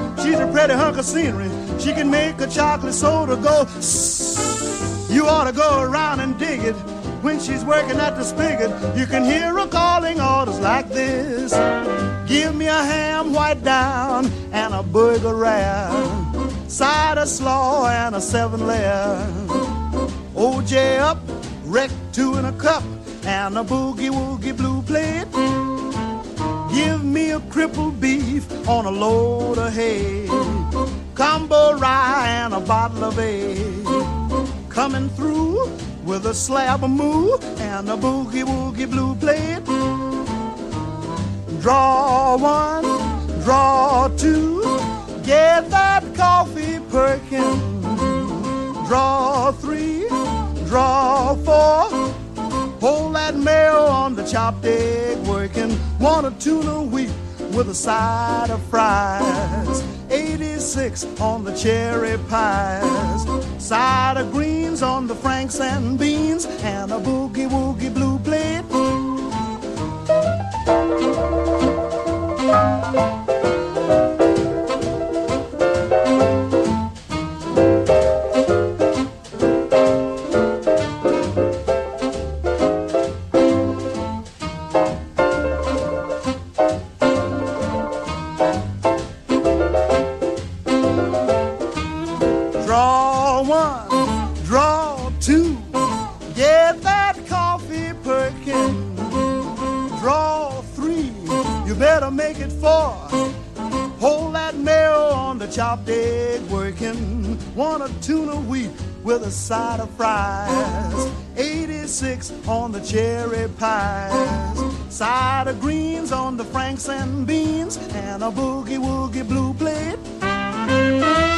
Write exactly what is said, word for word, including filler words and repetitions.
She's a pretty hunk of scenery. She can make a chocolate soda go sss. You ought to go around and dig it. When she's working at the spigot, you can hear her calling orders like this. Give me a ham white down and a burger rare, cider slaw and a seven layer. O J up, wreck two in a cup and a boogie woogie blue plate. Give me a crippled beef on a load of hay, combo rye and a bottle of ale. Coming through with a slab of moo and a boogie woogie blue plate. Draw one, draw two, get that coffee perking. Draw three, draw four, hold that mayo on the chopped egg working. Want a tuna wheat with a side of fries. eighty-six on the cherry pies. Side of greens on the franks and beans and a boogie woogie blue plate. Draw one, draw two, get that coffee perking. Draw three, you better make it four, hold that mayo on the chopped egg working. Want a tuna wheat with a side of fries. eighty-six on the cherry pies. Side of greens on the franks and beans and a boogie woogie blue plate.